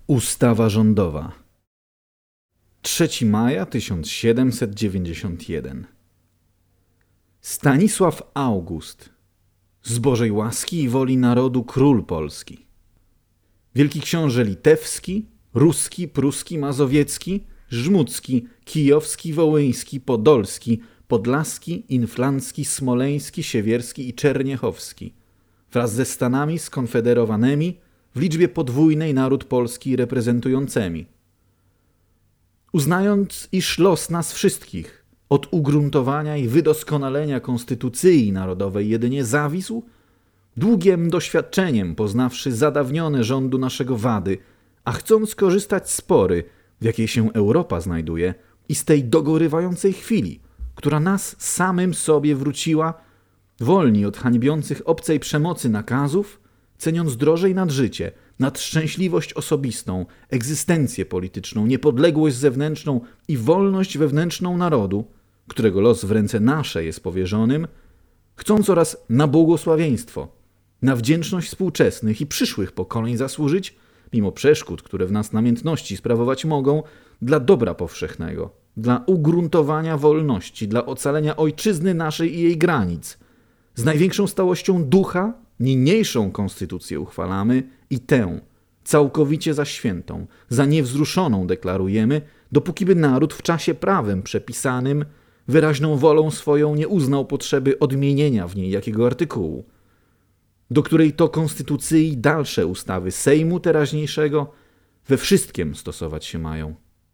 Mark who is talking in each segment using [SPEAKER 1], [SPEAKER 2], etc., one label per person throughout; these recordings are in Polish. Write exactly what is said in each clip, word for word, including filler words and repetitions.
[SPEAKER 1] Ustawa rządowa. trzeciego maja tysiąc siedemset dziewięćdziesiątego pierwszego. Stanisław August, z Bożej łaski i woli narodu król polski. Wielki książę litewski, ruski, pruski, mazowiecki, żmudzki, kijowski, wołyński, podolski, podlaski, inflancki, smoleński, siewierski i czerniechowski, wraz ze Stanami skonfederowanymi w liczbie podwójnej naród polski reprezentującymi. Uznając, iż los nas wszystkich od ugruntowania i wydoskonalenia konstytucji narodowej jedynie zawisł, długiem doświadczeniem poznawszy zadawnione rządu naszego wady, a chcąc korzystać z pory, w jakiej się Europa znajduje, i z tej dogorywającej chwili, która nas samym sobie wróciła, wolni od hańbiących obcej przemocy nakazów, ceniąc drożej nad życie, nad szczęśliwość osobistą, egzystencję polityczną, niepodległość zewnętrzną i wolność wewnętrzną narodu, którego los w ręce nasze jest powierzonym, chcąc oraz na błogosławieństwo, na wdzięczność współczesnych i przyszłych pokoleń zasłużyć, mimo przeszkód, które w nas namiętności sprawować mogą, dla dobra powszechnego, dla ugruntowania wolności, dla ocalenia ojczyzny naszej i jej granic, z największą stałością ducha niniejszą konstytucję uchwalamy i tę, całkowicie za świętą, za niewzruszoną deklarujemy, dopóki by naród w czasie prawem przepisanym wyraźną wolą swoją nie uznał potrzeby odmienienia w niej jakiego artykułu, do której to konstytucji dalsze ustawy Sejmu teraźniejszego we wszystkim stosować się mają.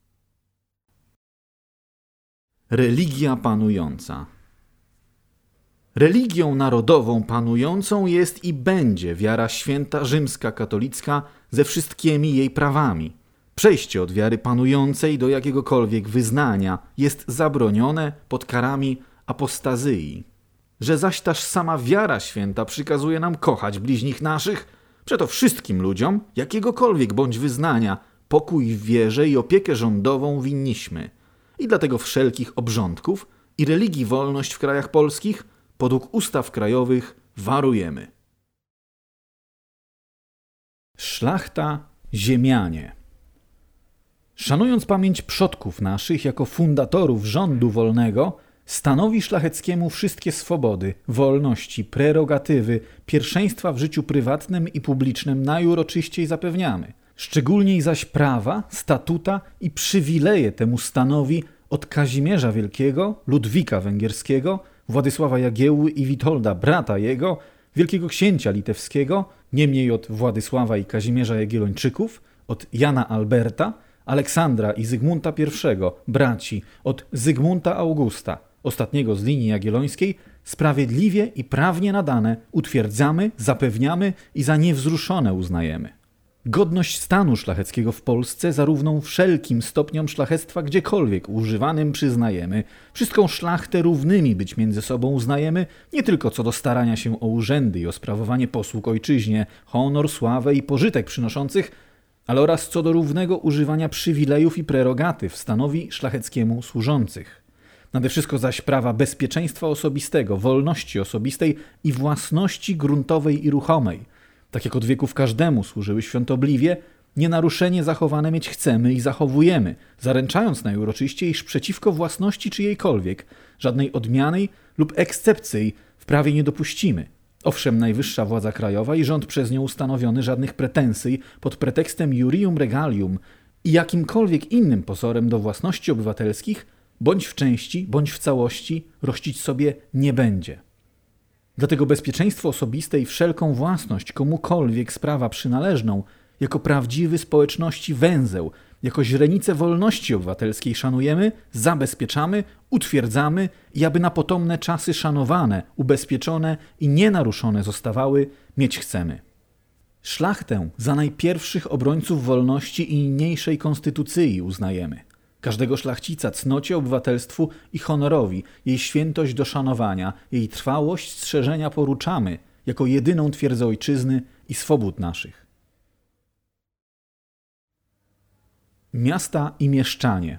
[SPEAKER 1] Religia panująca. Religią narodową panującą jest i będzie wiara święta rzymska katolicka ze wszystkimi jej prawami. Przejście od wiary panującej do jakiegokolwiek wyznania jest zabronione pod karami apostazyi. Że zaś taż sama wiara święta przykazuje nam kochać bliźnich naszych, przeto wszystkim ludziom, jakiegokolwiek bądź wyznania, pokój w wierze i opiekę rządową winniśmy. I dlatego wszelkich obrządków i religii wolność w krajach polskich podług ustaw krajowych warujemy. Szlachta, ziemianie. Szanując pamięć przodków naszych jako fundatorów rządu wolnego, stanowi szlacheckiemu wszystkie swobody, wolności, prerogatywy, pierwszeństwa w życiu prywatnym i publicznym najuroczyściej zapewniamy. Szczególniej zaś prawa, statuta i przywileje temu stanowi od Kazimierza Wielkiego, Ludwika Węgierskiego, Władysława Jagiełły i Witolda, brata jego, wielkiego księcia litewskiego, niemniej od Władysława i Kazimierza Jagiellończyków, od Jana Alberta, Aleksandra i Zygmunta pierwszego, braci, od Zygmunta Augusta, ostatniego z linii jagiellońskiej, sprawiedliwie i prawnie nadane utwierdzamy, zapewniamy i za niewzruszone uznajemy. Godność stanu szlacheckiego w Polsce zarówno wszelkim stopniom szlachectwa gdziekolwiek używanym przyznajemy, wszystką szlachtę równymi być między sobą uznajemy, nie tylko co do starania się o urzędy i o sprawowanie posług ojczyźnie, honor, sławę i pożytek przynoszących, ale oraz co do równego używania przywilejów i prerogatyw stanowi szlacheckiemu służących. Nade wszystko zaś prawa bezpieczeństwa osobistego, wolności osobistej i własności gruntowej i ruchomej, tak jak od wieków każdemu służyły świątobliwie, nienaruszenie zachowane mieć chcemy i zachowujemy, zaręczając najuroczyściej, iż przeciwko własności czyjejkolwiek, żadnej odmiany lub ekscepcji w prawie nie dopuścimy. Owszem, najwyższa władza krajowa i rząd przez nią ustanowiony żadnych pretensji pod pretekstem jurium regalium i jakimkolwiek innym pozorem do własności obywatelskich, bądź w części, bądź w całości, rościć sobie nie będzie. Dlatego bezpieczeństwo osobiste i wszelką własność komukolwiek z prawa przynależną, jako prawdziwy społeczności węzeł, jako źrenicę wolności obywatelskiej szanujemy, zabezpieczamy, utwierdzamy i aby na potomne czasy szanowane, ubezpieczone i nienaruszone zostawały, mieć chcemy. Szlachtę za najpierwszych obrońców wolności i niniejszej konstytucji uznajemy. Każdego szlachcica cnocie, obywatelstwu i honorowi, jej świętość do szanowania, jej trwałość strzeżenia poruczamy, jako jedyną twierdzę ojczyzny i swobód naszych. Miasta i mieszczanie.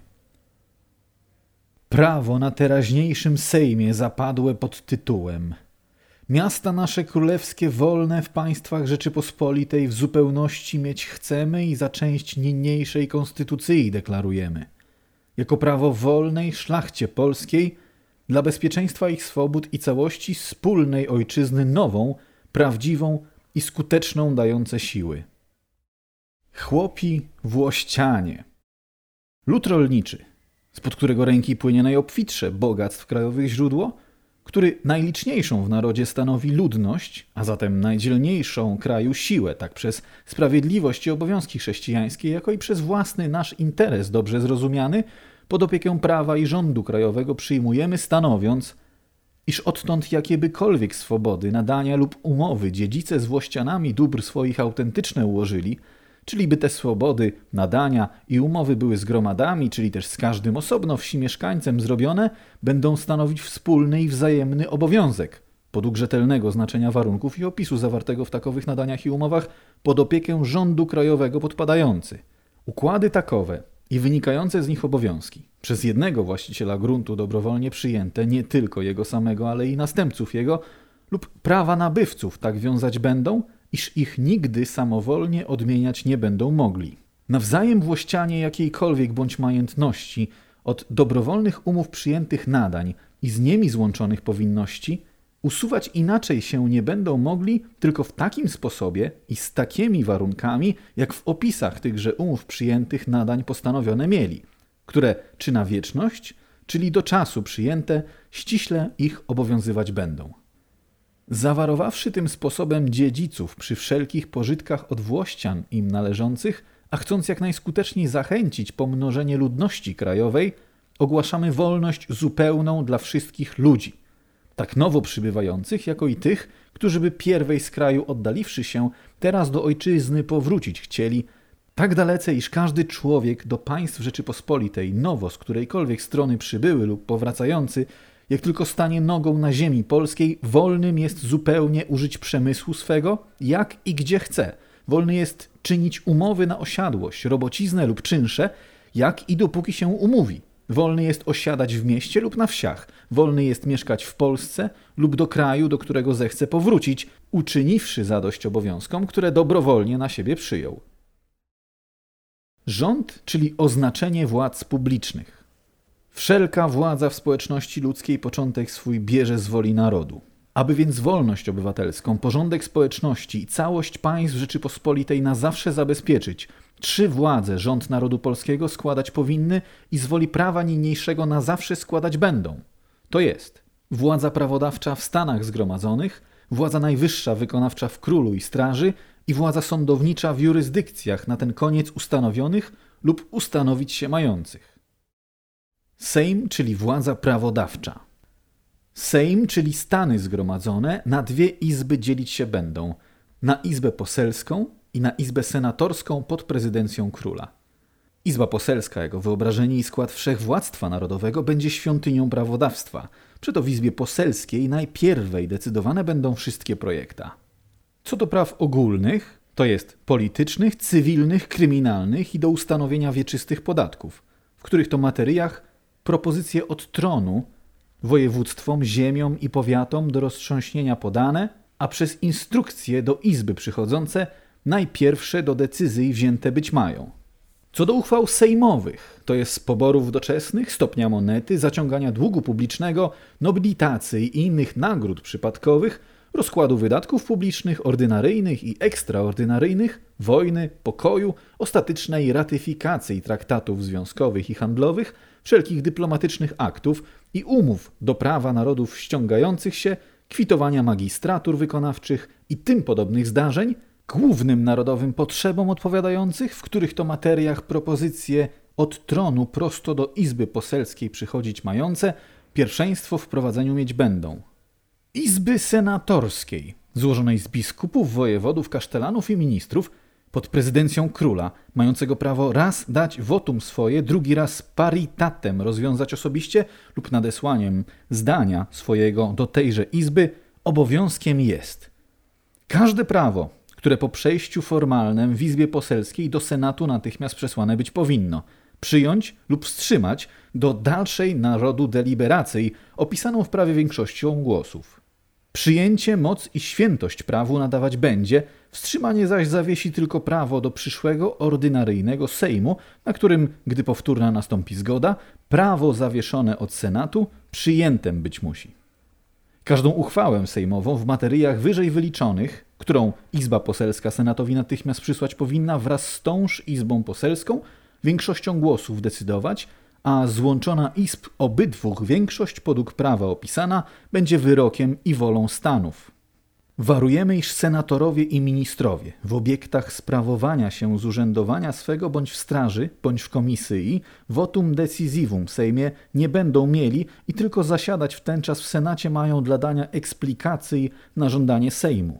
[SPEAKER 1] Prawo na teraźniejszym Sejmie zapadłe pod tytułem Miasta nasze królewskie wolne w państwach Rzeczypospolitej w zupełności mieć chcemy i za część niniejszej konstytucji deklarujemy. Jako prawo wolnej szlachcie polskiej, dla bezpieczeństwa ich swobód i całości wspólnej ojczyzny nową, prawdziwą i skuteczną dające siły. Chłopi włościanie. Lud rolniczy, spod którego ręki płynie najobfitsze bogactw krajowych źródło, który najliczniejszą w narodzie stanowi ludność, a zatem najdzielniejszą kraju siłę, tak przez sprawiedliwość i obowiązki chrześcijańskie, jako i przez własny nasz interes dobrze zrozumiany, pod opiekę prawa i rządu krajowego przyjmujemy, stanowiąc, iż odtąd jakiebykolwiek swobody, nadania lub umowy dziedzice z włościanami dóbr swoich autentyczne ułożyli, czyli by te swobody, nadania i umowy były z gromadami, czyli też z każdym osobno wsi mieszkańcem zrobione, będą stanowić wspólny i wzajemny obowiązek, podług rzetelnego znaczenia warunków i opisu zawartego w takowych nadaniach i umowach, pod opiekę rządu krajowego podpadający. Układy takowe i wynikające z nich obowiązki, przez jednego właściciela gruntu dobrowolnie przyjęte, nie tylko jego samego, ale i następców jego, lub prawa nabywców tak wiązać będą, iż ich nigdy samowolnie odmieniać nie będą mogli. Nawzajem włościanie jakiejkolwiek bądź majętności od dobrowolnych umów przyjętych nadań i z nimi złączonych powinności usuwać inaczej się nie będą mogli tylko w takim sposobie i z takimi warunkami, jak w opisach tychże umów przyjętych nadań postanowione mieli, które czy na wieczność, czyli do czasu przyjęte, ściśle ich obowiązywać będą. Zawarowawszy tym sposobem dziedziców przy wszelkich pożytkach od włościan im należących, a chcąc jak najskuteczniej zachęcić pomnożenie ludności krajowej, ogłaszamy wolność zupełną dla wszystkich ludzi, tak nowo przybywających, jako i tych, którzy by pierwej z kraju oddaliwszy się, teraz do ojczyzny powrócić chcieli, tak dalece, iż każdy człowiek do państw Rzeczypospolitej, nowo z którejkolwiek strony przybyły lub powracający, jak tylko stanie nogą na ziemi polskiej, wolnym jest zupełnie użyć przemysłu swego, jak i gdzie chce. Wolny jest czynić umowy na osiadłość, robociznę lub czynsze, jak i dopóki się umówi. Wolny jest osiadać w mieście lub na wsiach. Wolny jest mieszkać w Polsce lub do kraju, do którego zechce powrócić, uczyniwszy zadość obowiązkom, które dobrowolnie na siebie przyjął. Rząd, czyli oznaczenie władz publicznych. Wszelka władza w społeczności ludzkiej początek swój bierze z woli narodu. Aby więc wolność obywatelską, porządek społeczności i całość państw Rzeczypospolitej na zawsze zabezpieczyć, trzy władze rząd narodu polskiego składać powinny i z woli prawa niniejszego na zawsze składać będą. To jest władza prawodawcza w Stanach Zgromadzonych, władza najwyższa wykonawcza w królu i straży i władza sądownicza w jurysdykcjach na ten koniec ustanowionych lub ustanowić się mających. Sejm, czyli władza prawodawcza. Sejm, czyli Stany Zgromadzone, na dwie izby dzielić się będą. Na Izbę Poselską i na Izbę Senatorską pod prezydencją króla. Izba Poselska, jako wyobrażenie i skład wszechwładztwa narodowego, będzie świątynią prawodawstwa. Przeto w Izbie Poselskiej najpierwej decydowane będą wszystkie projekta. Co do praw ogólnych, to jest politycznych, cywilnych, kryminalnych i do ustanowienia wieczystych podatków, w których to materiach propozycje od tronu województwom, ziemiom i powiatom do roztrząśnienia podane, a przez instrukcje do Izby przychodzące najpierwsze do decyzji wzięte być mają. Co do uchwał sejmowych, to jest z poborów doczesnych, stopnia monety, zaciągania długu publicznego, nobilitacji i innych nagród przypadkowych, rozkładu wydatków publicznych, ordynaryjnych i ekstraordynaryjnych, wojny, pokoju, ostatecznej ratyfikacji traktatów związkowych i handlowych, wszelkich dyplomatycznych aktów i umów do prawa narodów ściągających się, kwitowania magistratur wykonawczych i tym podobnych zdarzeń, głównym narodowym potrzebom odpowiadających, w których to materiach propozycje od tronu prosto do Izby Poselskiej przychodzić mające, pierwszeństwo w prowadzeniu mieć będą. Izby Senatorskiej, złożonej z biskupów, wojewodów, kasztelanów i ministrów, pod prezydencją króla, mającego prawo raz dać wotum swoje, drugi raz paritatem rozwiązać osobiście lub nadesłaniem zdania swojego do tejże izby, obowiązkiem jest każde prawo, które po przejściu formalnym w Izbie Poselskiej do Senatu natychmiast przesłane być powinno, przyjąć lub wstrzymać do dalszej narodu deliberacji opisaną w prawie większością głosów. Przyjęcie, moc i świętość prawu nadawać będzie, wstrzymanie zaś zawiesi tylko prawo do przyszłego ordynaryjnego Sejmu, na którym, gdy powtórna nastąpi zgoda, prawo zawieszone od Senatu przyjętem być musi. Każdą uchwałę sejmową w materiach wyżej wyliczonych, którą Izba Poselska Senatowi natychmiast przysłać powinna, wraz z tąż Izbą Poselską większością głosów decydować, a złączona izb obydwóch większość podług prawa opisana będzie wyrokiem i wolą stanów. Warujemy, iż senatorowie i ministrowie w obiektach sprawowania się z urzędowania swego bądź w straży, bądź w komisyi, votum decisivum w Sejmie nie będą mieli i tylko zasiadać w ten czas w Senacie mają dla dania eksplikacji na żądanie Sejmu.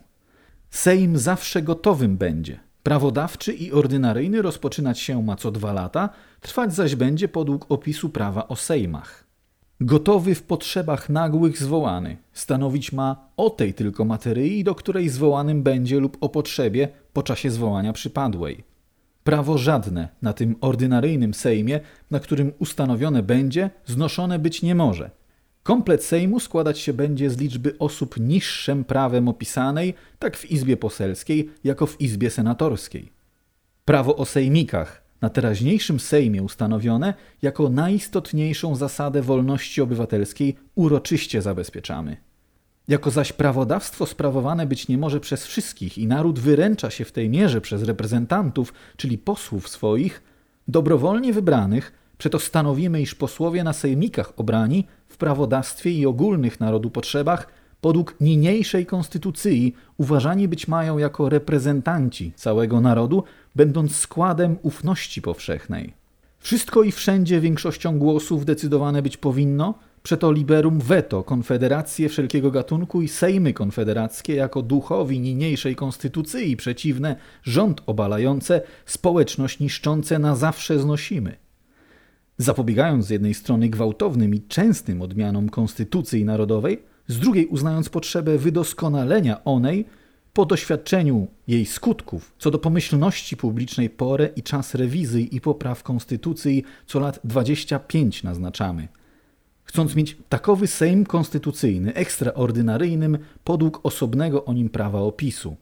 [SPEAKER 1] Sejm zawsze gotowym będzie. Prawodawczy i ordynaryjny rozpoczynać się ma co dwa lata, trwać zaś będzie podług opisu prawa o sejmach. Gotowy w potrzebach nagłych zwołany, stanowić ma o tej tylko materii, do której zwołanym będzie lub o potrzebie po czasie zwołania przypadłej. Prawo żadne na tym ordynaryjnym Sejmie, na którym ustanowione będzie, znoszone być nie może. Komplet Sejmu składać się będzie z liczby osób niższym prawem opisanej, tak w Izbie Poselskiej, jako w Izbie Senatorskiej. Prawo o sejmikach na teraźniejszym Sejmie ustanowione jako najistotniejszą zasadę wolności obywatelskiej uroczyście zabezpieczamy. Jako zaś prawodawstwo sprawowane być nie może przez wszystkich i naród wyręcza się w tej mierze przez reprezentantów, czyli posłów swoich, dobrowolnie wybranych, przeto stanowimy, iż posłowie na sejmikach obrani w prawodawstwie i ogólnych narodu potrzebach podług niniejszej konstytucji uważani być mają jako reprezentanci całego narodu, będąc składem ufności powszechnej. Wszystko i wszędzie większością głosów decydowane być powinno, przeto liberum veto konfederacje wszelkiego gatunku i sejmy konfederackie jako duchowi niniejszej konstytucji przeciwne, rząd obalające, społeczność niszczące na zawsze znosimy. Zapobiegając z jednej strony gwałtownym i częstym odmianom konstytucji narodowej, z drugiej uznając potrzebę wydoskonalenia onej, po doświadczeniu jej skutków, co do pomyślności publicznej porę i czas rewizji i popraw konstytucji co lat dwadzieścia pięć naznaczamy. Chcąc mieć takowy Sejm konstytucyjny, ekstraordynaryjnym, podług osobnego o nim prawa opisu.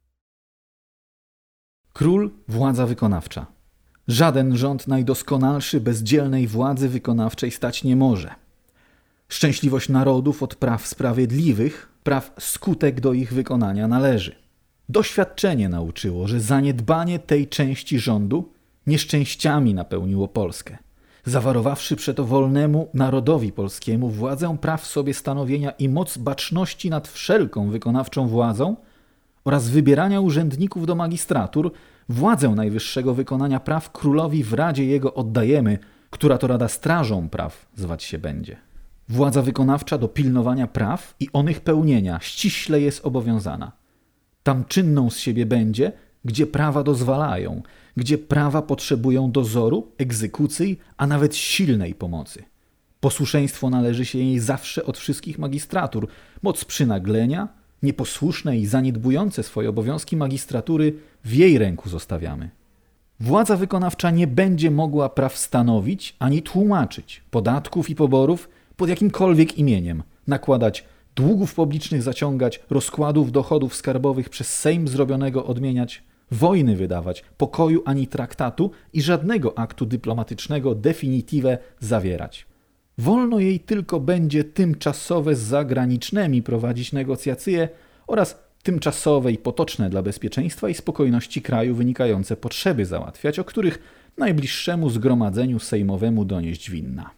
[SPEAKER 1] Król, władza wykonawcza. Żaden rząd najdoskonalszy bez dzielnej władzy wykonawczej stać nie może. Szczęśliwość narodów od praw sprawiedliwych, praw skutek do ich wykonania należy. Doświadczenie nauczyło, że zaniedbanie tej części rządu nieszczęściami napełniło Polskę. Zawarowawszy przeto wolnemu narodowi polskiemu władzę praw sobie stanowienia i moc baczności nad wszelką wykonawczą władzą oraz wybierania urzędników do magistratur, władzę najwyższego wykonania praw królowi w Radzie jego oddajemy, która to Rada Strażą Praw zwać się będzie. Władza wykonawcza do pilnowania praw i onych pełnienia ściśle jest obowiązana. Tam czynną z siebie będzie, gdzie prawa dozwalają, gdzie prawa potrzebują dozoru, egzekucji, a nawet silnej pomocy. Posłuszeństwo należy się jej zawsze od wszystkich magistratur, moc przynaglenia, nieposłuszne i zaniedbujące swoje obowiązki magistratury w jej ręku zostawiamy. Władza wykonawcza nie będzie mogła praw stanowić ani tłumaczyć, podatków i poborów pod jakimkolwiek imieniem, nakładać długów publicznych zaciągać, rozkładów dochodów skarbowych przez Sejm zrobionego odmieniać, wojny wydawać, pokoju ani traktatu i żadnego aktu dyplomatycznego definitive zawierać. Wolno jej tylko będzie tymczasowe z zagranicznymi prowadzić negocjacje oraz tymczasowe i potoczne dla bezpieczeństwa i spokojności kraju wynikające potrzeby załatwiać, o których najbliższemu zgromadzeniu sejmowemu donieść winna.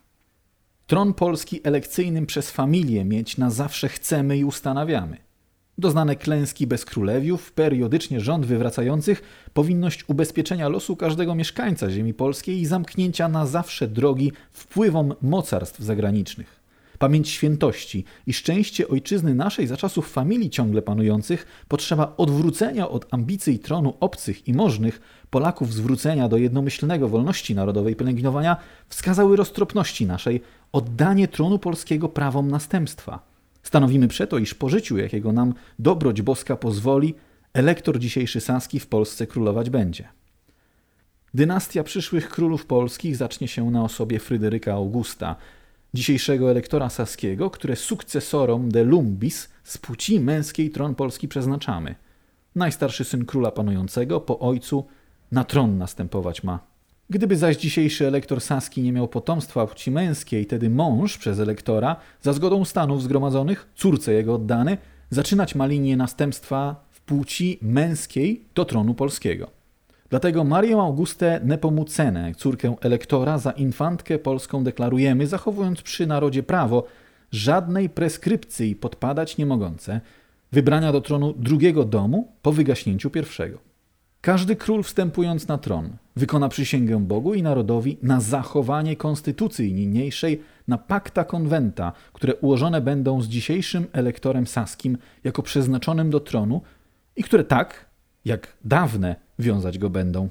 [SPEAKER 1] Tron Polski elekcyjnym przez familię mieć na zawsze chcemy i ustanawiamy. Doznane klęski bez królewiów, periodycznie rząd wywracających, powinność ubezpieczenia losu każdego mieszkańca ziemi polskiej i zamknięcia na zawsze drogi wpływom mocarstw zagranicznych. Pamięć świętości i szczęście ojczyzny naszej za czasów familii ciągle panujących, potrzeba odwrócenia od ambicji tronu obcych i możnych, Polaków zwrócenia do jednomyślnego wolności narodowej pielęgnowania, wskazały roztropności naszej oddanie tronu polskiego prawom następstwa. Stanowimy przeto, iż po życiu, jakiego nam dobroć boska pozwoli, elektor dzisiejszy saski w Polsce królować będzie. Dynastia przyszłych królów polskich zacznie się na osobie Fryderyka Augusta, dzisiejszego elektora saskiego, które sukcesorom de lumbis z płci męskiej tron Polski przeznaczamy. Najstarszy syn króla panującego po ojcu na tron następować ma. Gdyby zaś dzisiejszy elektor saski nie miał potomstwa płci męskiej, tedy mąż przez elektora, za zgodą stanów zgromadzonych, córce jego oddany, zaczynać ma linię następstwa w płci męskiej do tronu polskiego. Dlatego Marię Augustę Nepomucenę, córkę elektora, za infantkę polską deklarujemy, zachowując przy narodzie prawo, żadnej preskrypcji podpadać nie mogące, wybrania do tronu drugiego domu po wygaśnięciu pierwszego. Każdy król wstępując na tron wykona przysięgę Bogu i narodowi na zachowanie konstytucji niniejszej, na pacta conventa, które ułożone będą z dzisiejszym elektorem saskim jako przeznaczonym do tronu i które tak, jak dawne, wiązać go będą.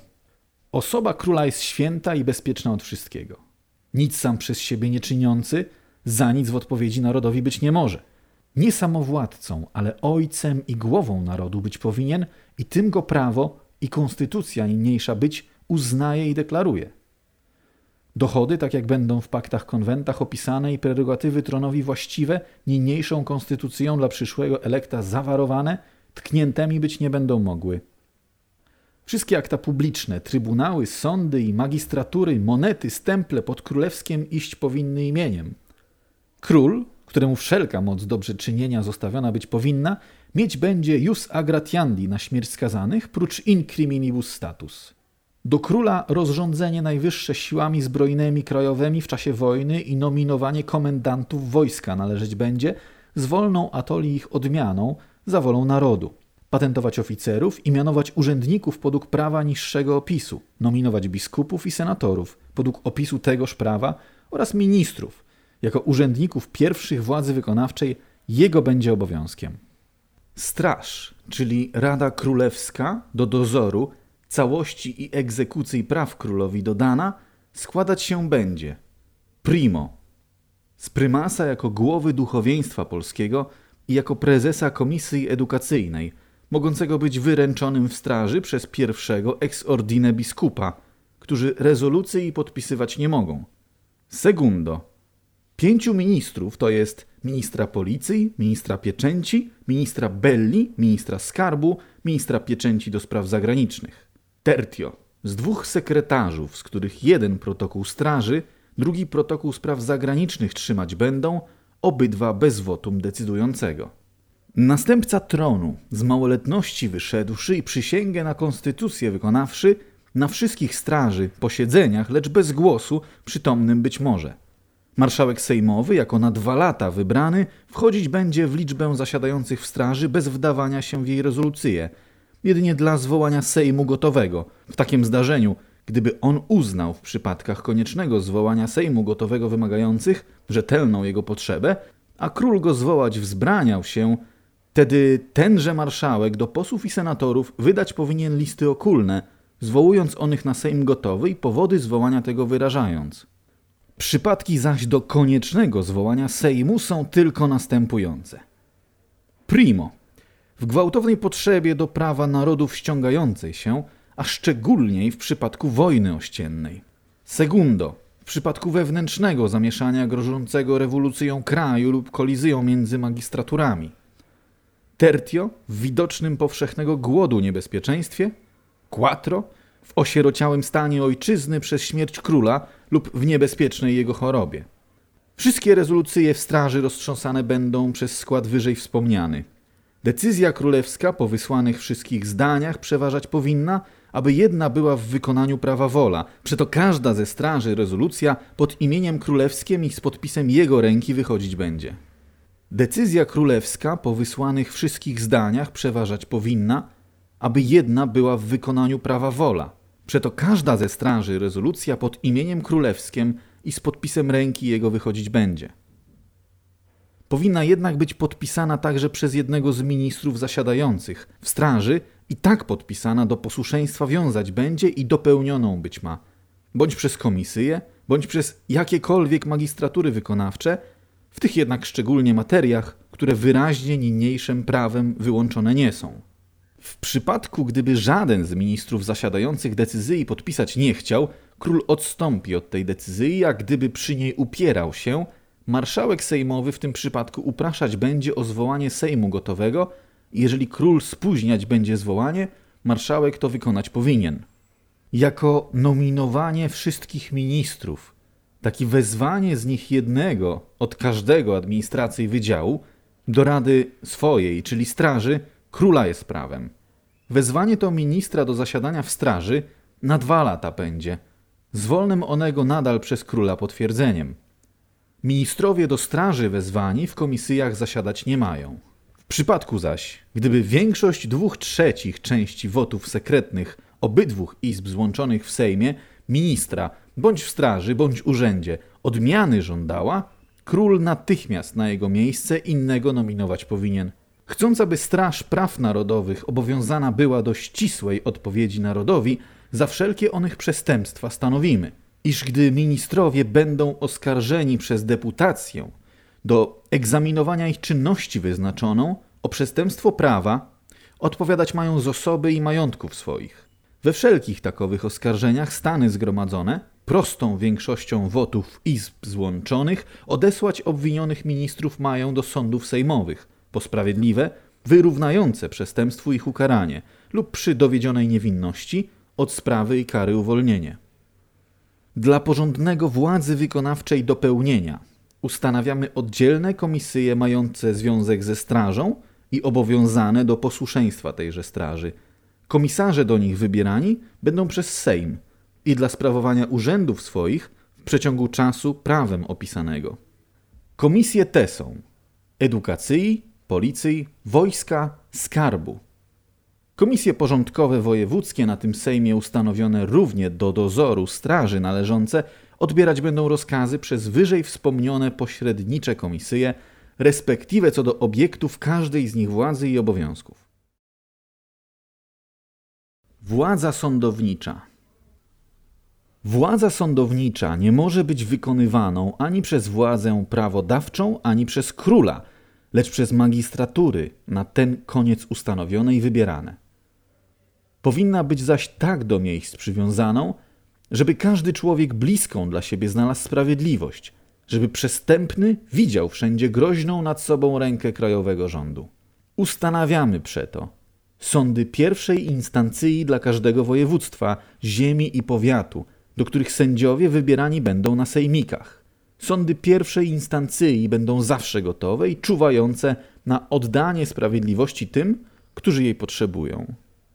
[SPEAKER 1] Osoba króla jest święta i bezpieczna od wszystkiego. Nic sam przez siebie nie czyniący, za nic w odpowiedzi narodowi być nie może. Nie samowładcą, ale ojcem i głową narodu być powinien i tym go prawo i konstytucja niniejsza być uznaje i deklaruje. Dochody, tak jak będą w paktach konwentach opisane i prerogatywy tronowi właściwe, niniejszą konstytucją dla przyszłego elekta zawarowane, tkniętymi być nie będą mogły. Wszystkie akta publiczne, trybunały, sądy i magistratury, monety, stemple pod królewskiem iść powinny imieniem. Król, któremu wszelka moc dobrze czynienia zostawiona być powinna, mieć będzie jus agratiandi na śmierć skazanych, prócz incriminibus status. Do króla rozrządzenie najwyższe siłami zbrojnymi krajowymi w czasie wojny i nominowanie komendantów wojska należeć będzie, z wolną atoli ich odmianą, za wolą narodu. Patentować oficerów i mianować urzędników podług prawa niższego opisu, nominować biskupów i senatorów podług opisu tegoż prawa oraz ministrów, jako urzędników pierwszych władzy wykonawczej jego będzie obowiązkiem. Straż, czyli Rada Królewska do dozoru całości i egzekucji praw królowi dodana, składać się będzie primo z prymasa jako głowy duchowieństwa polskiego i jako prezesa Komisji Edukacyjnej, mogącego być wyręczonym w straży przez pierwszego ex ordine biskupa, którzy rezolucji podpisywać nie mogą. Segundo, pięciu ministrów, to jest ministra policji, ministra pieczęci, ministra belli, ministra skarbu, ministra pieczęci do spraw zagranicznych. Tertio, z dwóch sekretarzów, z których jeden protokół straży, drugi protokół spraw zagranicznych trzymać będą, obydwa bez wotum decydującego. Następca tronu, z małoletności wyszedłszy i przysięgę na konstytucję wykonawszy, na wszystkich straży, posiedzeniach, lecz bez głosu, przytomnym być może. Marszałek sejmowy, jako na dwa lata wybrany, wchodzić będzie w liczbę zasiadających w straży bez wdawania się w jej rezolucję, jedynie dla zwołania sejmu gotowego, w takim zdarzeniu, gdyby on uznał w przypadkach koniecznego zwołania sejmu gotowego wymagających rzetelną jego potrzebę, a król go zwołać wzbraniał się, wtedy tenże marszałek do posłów i senatorów wydać powinien listy okulne, zwołując onych na sejm gotowy i powody zwołania tego wyrażając. Przypadki zaś do koniecznego zwołania sejmu są tylko następujące. Primo, w gwałtownej potrzebie do prawa narodów ściągającej się, a szczególniej w przypadku wojny ościennej. Segundo, w przypadku wewnętrznego zamieszania grożącego rewolucją kraju lub kolizją między magistraturami. Tertio, w widocznym powszechnego głodu niebezpieczeństwie. Quattro, w osierociałym stanie ojczyzny przez śmierć króla lub w niebezpiecznej jego chorobie. Wszystkie rezolucje w straży roztrząsane będą przez skład wyżej wspomniany. Decyzja królewska po wysłanych wszystkich zdaniach przeważać powinna, aby jedna była w wykonaniu prawa wola. Przeto każda ze straży rezolucja pod imieniem królewskim i z podpisem jego ręki wychodzić będzie. Decyzja królewska po wysłanych wszystkich zdaniach przeważać powinna, aby jedna była w wykonaniu prawa wola. Przeto każda ze straży rezolucja pod imieniem królewskim i z podpisem ręki jego wychodzić będzie. Powinna jednak być podpisana także przez jednego z ministrów zasiadających w straży i tak podpisana do posłuszeństwa wiązać będzie i dopełnioną być ma, bądź przez komisyję, bądź przez jakiekolwiek magistratury wykonawcze, w tych jednak szczególnie materiach, które wyraźnie niniejszym prawem wyłączone nie są. W przypadku, gdyby żaden z ministrów zasiadających decyzji podpisać nie chciał, król odstąpi od tej decyzji, a gdyby przy niej upierał się, marszałek sejmowy w tym przypadku upraszać będzie o zwołanie Sejmu gotowego i jeżeli król spóźniać będzie zwołanie, marszałek to wykonać powinien. Jako nominowanie wszystkich ministrów, takie wezwanie z nich jednego od każdego administracji wydziału do rady swojej, czyli straży, króla jest prawem. Wezwanie to ministra do zasiadania w straży na dwa lata będzie, z wolnym onego nadal przez króla potwierdzeniem. Ministrowie do straży wezwani w komisjach zasiadać nie mają. W przypadku zaś, gdyby większość dwóch trzecich części wotów sekretnych obydwóch izb złączonych w Sejmie, ministra, bądź w straży, bądź urzędzie, odmiany żądała, król natychmiast na jego miejsce innego nominować powinien. Chcąc, aby Straż Praw Narodowych obowiązana była do ścisłej odpowiedzi narodowi, za wszelkie onych przestępstwa stanowimy, iż gdy ministrowie będą oskarżeni przez deputację do egzaminowania ich czynności wyznaczoną o przestępstwo prawa, odpowiadać mają z osoby i majątków swoich. We wszelkich takowych oskarżeniach stany zgromadzone prostą większością wotów izb złączonych odesłać obwinionych ministrów mają do sądów sejmowych, po sprawiedliwe, wyrównające przestępstwu ich ukaranie lub przy dowiedzionej niewinności od sprawy i kary uwolnienie. Dla porządnego władzy wykonawczej dopełnienia ustanawiamy oddzielne komisje mające związek ze strażą i obowiązane do posłuszeństwa tejże straży. Komisarze do nich wybierani będą przez Sejm i dla sprawowania urzędów swoich w przeciągu czasu prawem opisanego. Komisje te są edukacji, policji, wojska, skarbu. Komisje porządkowe wojewódzkie na tym Sejmie ustanowione równie do dozoru straży należące odbierać będą rozkazy przez wyżej wspomnione pośrednicze komisje, respektywie co do obiektów każdej z nich władzy i obowiązków. Władza sądownicza. Władza sądownicza nie może być wykonywaną ani przez władzę prawodawczą, ani przez króla, lecz przez magistratury na ten koniec ustanowione i wybierane. Powinna być zaś tak do miejsc przywiązaną, żeby każdy człowiek bliską dla siebie znalazł sprawiedliwość, żeby przestępny widział wszędzie groźną nad sobą rękę krajowego rządu. Ustanawiamy przeto sądy pierwszej instancji dla każdego województwa, ziemi i powiatu, do których sędziowie wybierani będą na sejmikach. Sądy pierwszej instancji będą zawsze gotowe i czuwające na oddanie sprawiedliwości tym, którzy jej potrzebują.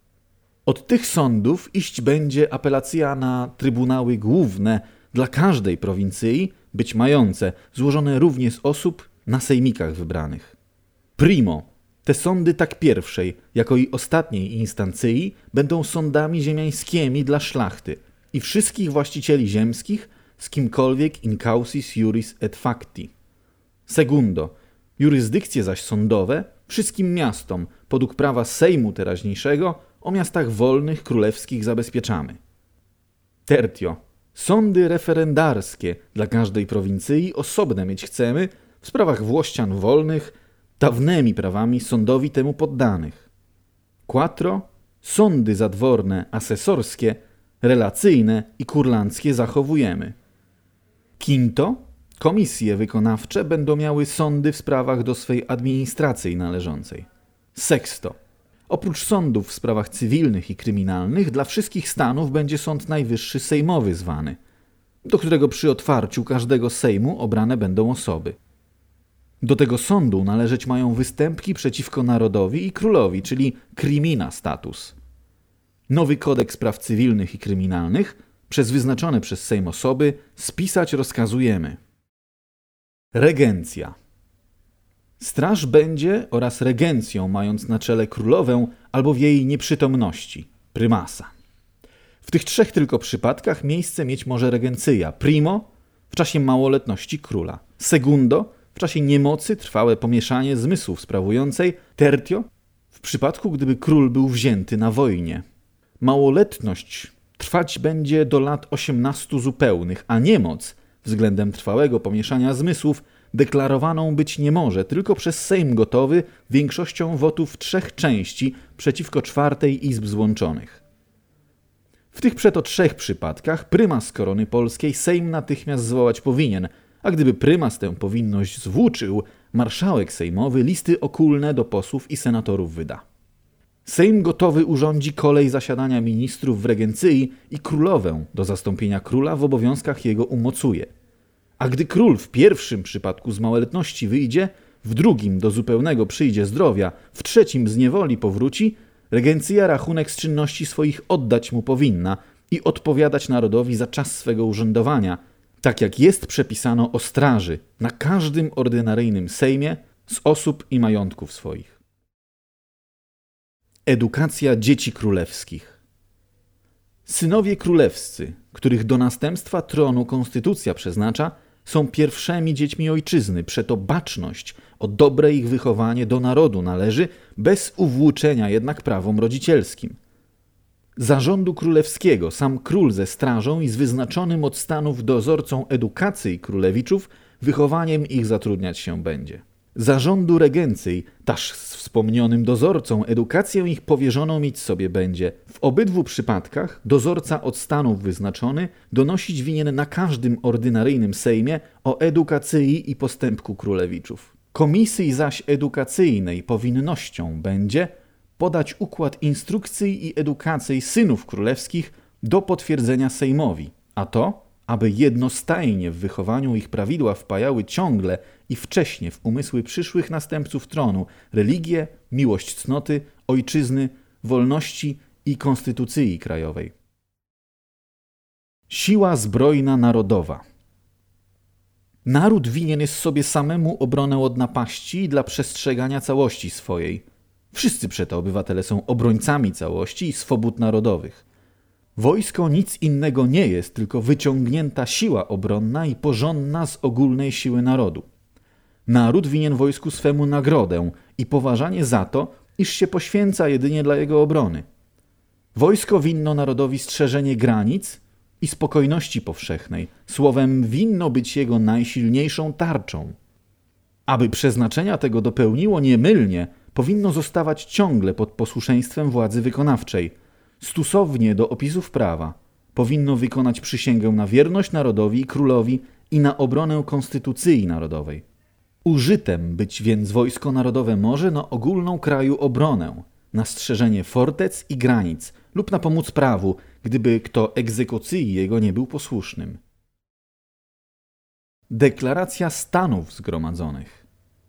[SPEAKER 1] Od tych sądów iść będzie apelacja na trybunały główne dla każdej prowincji, być mające, złożone również z osób na sejmikach wybranych. Primo, te sądy tak pierwszej, jako i ostatniej instancji będą sądami ziemiańskimi dla szlachty i wszystkich właścicieli ziemskich, z kimkolwiek in causis juris et facti. Segundo, jurysdykcje zaś sądowe wszystkim miastom, podług prawa Sejmu teraźniejszego, o miastach wolnych, królewskich zabezpieczamy. Tertio, sądy referendarskie dla każdej prowincji osobne mieć chcemy w sprawach włościan wolnych, dawnymi prawami sądowi temu poddanych. Quattro, sądy zadworne asesorskie, relacyjne i kurlandzkie zachowujemy. Quinto, komisje wykonawcze będą miały sądy w sprawach do swej administracji należącej. Sexto, oprócz sądów w sprawach cywilnych i kryminalnych dla wszystkich stanów będzie Sąd Najwyższy Sejmowy zwany, do którego przy otwarciu każdego Sejmu obrane będą osoby. Do tego sądu należeć mają występki przeciwko narodowi i królowi, czyli crimina status. Nowy kodeks praw cywilnych i kryminalnych przez wyznaczone przez Sejm osoby spisać rozkazujemy. Regencja. Straż będzie oraz regencją mając na czele królowę albo w jej nieprzytomności, prymasa. W tych trzech tylko przypadkach miejsce mieć może regencyja. Primo w czasie małoletności króla. Segundo w czasie niemocy trwałe pomieszanie zmysłów sprawującej. Tertio w przypadku gdyby król był wzięty na wojnie. Małoletność trwać będzie do lat osiemnastu zupełnych, a niemoc względem trwałego pomieszania zmysłów deklarowaną być nie może tylko przez Sejm gotowy większością wotów trzech części przeciwko czwartej izb złączonych. W tych przeto trzech przypadkach prymas korony polskiej Sejm natychmiast zwołać powinien, a gdyby prymas tę powinność zwłóczył, marszałek sejmowy listy okulne do posłów i senatorów wyda. Sejm gotowy urządzi kolej zasiadania ministrów w regencyi i królowę do zastąpienia króla w obowiązkach jego umocuje. A gdy król w pierwszym przypadku z małoletności wyjdzie, w drugim do zupełnego przyjdzie zdrowia, w trzecim z niewoli powróci, regencja rachunek z czynności swoich oddać mu powinna i odpowiadać narodowi za czas swego urzędowania, tak jak jest przepisano o straży na każdym ordynaryjnym sejmie z osób i majątków swoich. Edukacja dzieci królewskich. Synowie królewscy, których do następstwa tronu konstytucja przeznacza, są pierwszymi dziećmi ojczyzny, przeto baczność o dobre ich wychowanie do narodu należy, bez uwłóczenia jednak prawom rodzicielskim. Za rządu królewskiego sam król ze strażą i z wyznaczonym od stanów dozorcą edukacji królewiczów wychowaniem ich zatrudniać się będzie. Za rządu regencji, taż z wspomnianym dozorcą edukację ich powierzoną mieć sobie będzie. W obydwu przypadkach dozorca od stanów wyznaczony donosić winien na każdym ordynaryjnym sejmie o edukacji i postępku królewiczów. Komisji zaś edukacyjnej powinnością będzie podać układ instrukcji i edukacji synów królewskich do potwierdzenia sejmowi, a to, aby jednostajnie w wychowaniu ich prawidła wpajały ciągle i wcześnie w umysły przyszłych następców tronu religię, miłość cnoty, ojczyzny, wolności i konstytucji krajowej. Siła zbrojna narodowa. Naród winien jest sobie samemu obronę od napaści dla przestrzegania całości swojej. Wszyscy przeto obywatele są obrońcami całości i swobód narodowych. Wojsko nic innego nie jest, tylko wyciągnięta siła obronna i porządna z ogólnej siły narodu. Naród winien wojsku swemu nagrodę i poważanie za to, iż się poświęca jedynie dla jego obrony. Wojsko winno narodowi strzeżenie granic i spokojności powszechnej, słowem winno być jego najsilniejszą tarczą. Aby przeznaczenia tego dopełniło niemylnie, powinno zostawać ciągle pod posłuszeństwem władzy wykonawczej. Stosownie do opisów prawa powinno wykonać przysięgę na wierność narodowi i królowi i na obronę konstytucji narodowej. Użytem być więc wojsko narodowe może na ogólną kraju obronę, na strzeżenie fortec i granic lub na pomoc prawu, gdyby kto egzekucji jego nie był posłusznym. Deklaracja Stanów Zgromadzonych.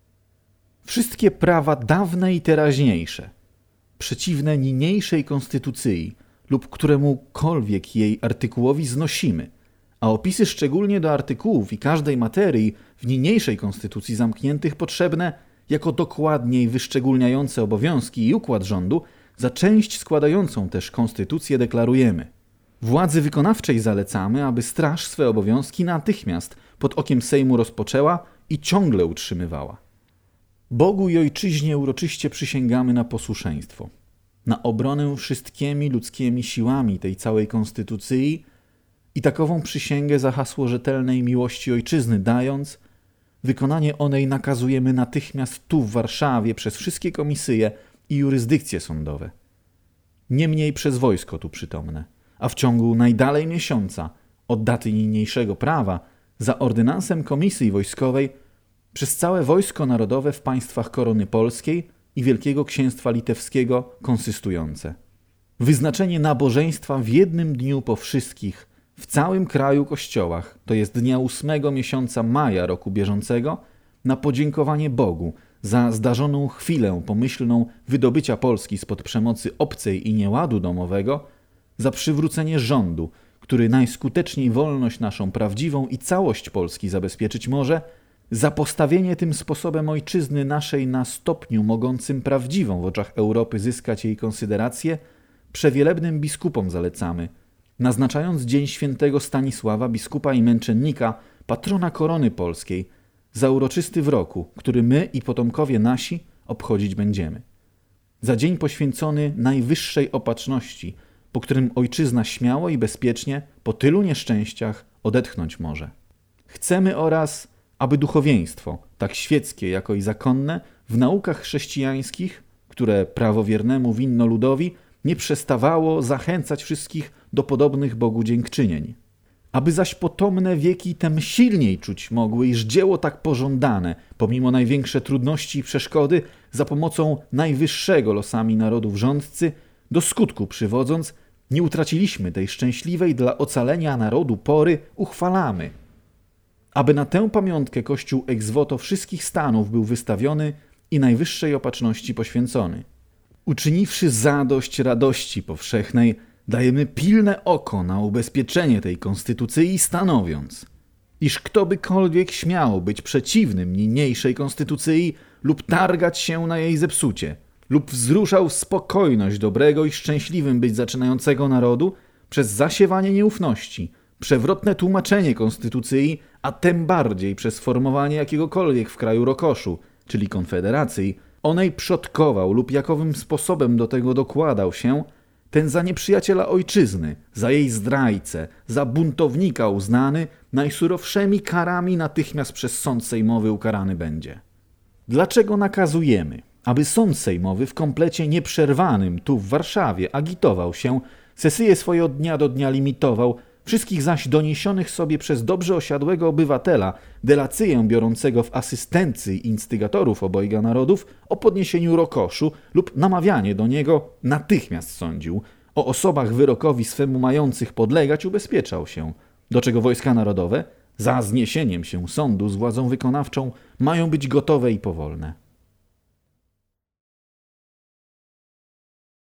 [SPEAKER 1] Wszystkie prawa dawne i teraźniejsze, przeciwne niniejszej konstytucji lub któremukolwiek jej artykułowi znosimy, a opisy szczególnie do artykułów i każdej materii w niniejszej konstytucji zamkniętych potrzebne, jako dokładniej wyszczególniające obowiązki i układ rządu, za część składającą też konstytucję deklarujemy. Władzy wykonawczej zalecamy, aby straż swe obowiązki natychmiast pod okiem Sejmu rozpoczęła i ciągle utrzymywała. Bogu i ojczyźnie uroczyście przysięgamy na posłuszeństwo, na obronę wszystkimi ludzkimi siłami tej całej konstytucji i takową przysięgę za hasło rzetelnej miłości ojczyzny dając, wykonanie onej nakazujemy natychmiast tu w Warszawie przez wszystkie komisje i jurysdykcje sądowe. Niemniej przez wojsko tu przytomne, a w ciągu najdalej miesiąca od daty niniejszego prawa za ordynansem Komisji Wojskowej przez całe Wojsko Narodowe w państwach Korony Polskiej i Wielkiego Księstwa Litewskiego konsystujące. Wyznaczenie nabożeństwa w jednym dniu po wszystkich w całym kraju kościołach, to jest dnia ósmego miesiąca maja roku bieżącego, na podziękowanie Bogu za zdarzoną chwilę pomyślną wydobycia Polski spod przemocy obcej i nieładu domowego, za przywrócenie rządu, który najskuteczniej wolność naszą prawdziwą i całość Polski zabezpieczyć może, za postawienie tym sposobem ojczyzny naszej na stopniu mogącym prawdziwą w oczach Europy zyskać jej konsyderację, przewielebnym biskupom zalecamy, naznaczając dzień świętego Stanisława, biskupa i męczennika, patrona korony polskiej, za uroczysty w roku, który my i potomkowie nasi obchodzić będziemy. Za dzień poświęcony najwyższej opatrzności, po którym ojczyzna śmiało i bezpiecznie po tylu nieszczęściach odetchnąć może. Chcemy oraz, aby duchowieństwo, tak świeckie jako i zakonne, w naukach chrześcijańskich, które prawowiernemu winno ludowi, nie przestawało zachęcać wszystkich do podobnych Bogu dziękczynień. Aby zaś potomne wieki tem silniej czuć mogły, iż dzieło tak pożądane, pomimo największe trudności i przeszkody, za pomocą najwyższego losami narodów rządcy, do skutku przywodząc, nie utraciliśmy tej szczęśliwej dla ocalenia narodu pory, uchwalamy. Aby na tę pamiątkę Kościół ex voto wszystkich stanów był wystawiony i najwyższej opatrzności poświęcony. Uczyniwszy zadość radości powszechnej, dajemy pilne oko na ubezpieczenie tej konstytucji, stanowiąc, iż ktobykolwiek śmiał być przeciwnym niniejszej konstytucji lub targać się na jej zepsucie, lub wzruszał spokojność dobrego i szczęśliwym być zaczynającego narodu przez zasiewanie nieufności, przewrotne tłumaczenie konstytucji, a tem bardziej przez formowanie jakiegokolwiek w kraju rokoszu, czyli konfederacji, onej przodkował lub jakowym sposobem do tego dokładał się, ten za nieprzyjaciela ojczyzny, za jej zdrajcę, za buntownika uznany, najsurowszymi karami natychmiast przez sąd sejmowy ukarany będzie. Dlaczego nakazujemy, aby sąd sejmowy w komplecie nieprzerwanym tu w Warszawie agitował się, sesyje swoje od dnia do dnia limitował, wszystkich zaś doniesionych sobie przez dobrze osiadłego obywatela, delacyję biorącego w asystencji instygatorów obojga narodów o podniesieniu rokoszu lub namawianie do niego natychmiast sądził, o osobach wyrokowi swemu mających podlegać ubezpieczał się, do czego wojska narodowe, za zniesieniem się sądu z władzą wykonawczą, mają być gotowe i powolne.